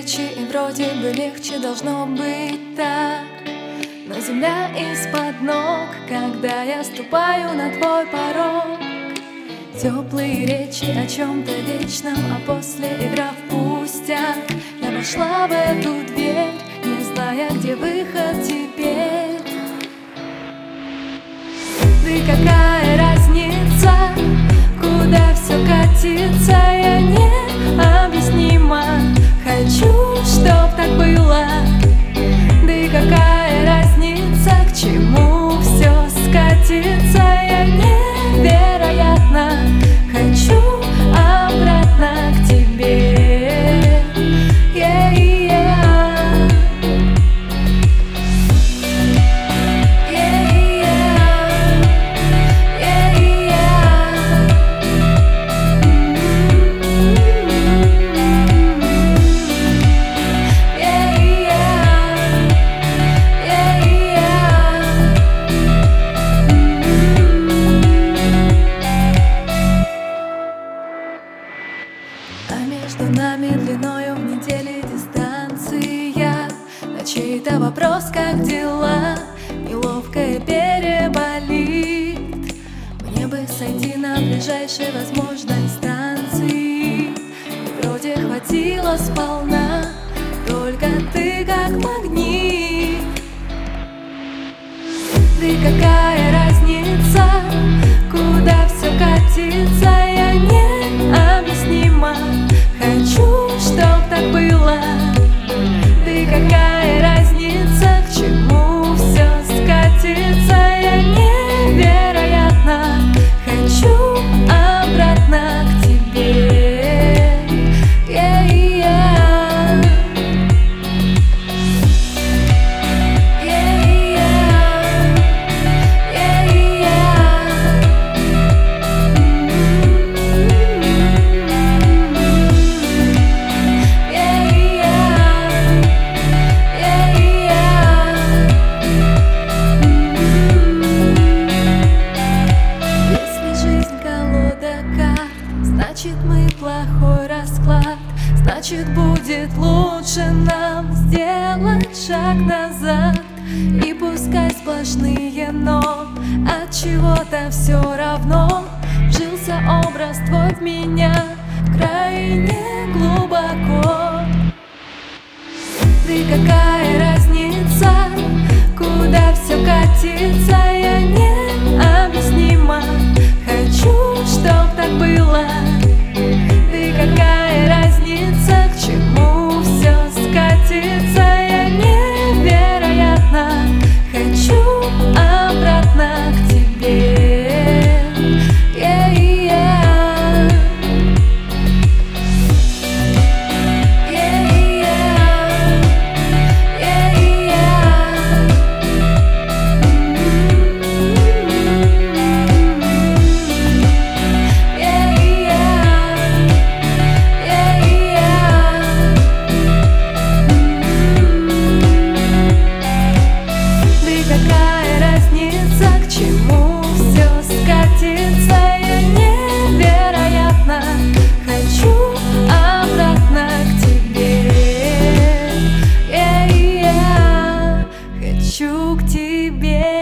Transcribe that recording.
легче, и вроде бы легче должно быть так. Но земля из-под ног, когда я ступаю на твой порог. Теплые речи о чем-то вечном, а после игра в пустяк. Я вошла в эту дверь, не зная, где выход теперь. Да и какая разница, куда все катится, я необъяснима. Хочу, чтоб так было. Да и какая разница, к чему все скатится, я невероятно хочу обратно к тебе. Между нами длиною в недели дистанция. На чей-то вопрос, как дела, неловкое переболит. Мне бы сойти на ближайшей возможной станции, и вроде хватило сполна, только ты как магнит. Да и какая разница, куда все катится, я необъяснима. Хочу, чтоб так было. Да и какая разница, к чему все скатится, я невероятно хочу обратно к тебе. Значит, мы плохой расклад, значит, будет лучше нам сделать шаг назад. И пускай сплошные но, от чего-то все равно вжился образ твой в меня крайне глубоко. Да и какая разница, куда все катится, я необъяснима. Хочу, чтоб так было. Да и какая разница, к чему все скатится, я невероятно хочу обратно к тебе. Какая разница, к чему все скатится, я невероятно хочу обратно к тебе. Хочу к тебе.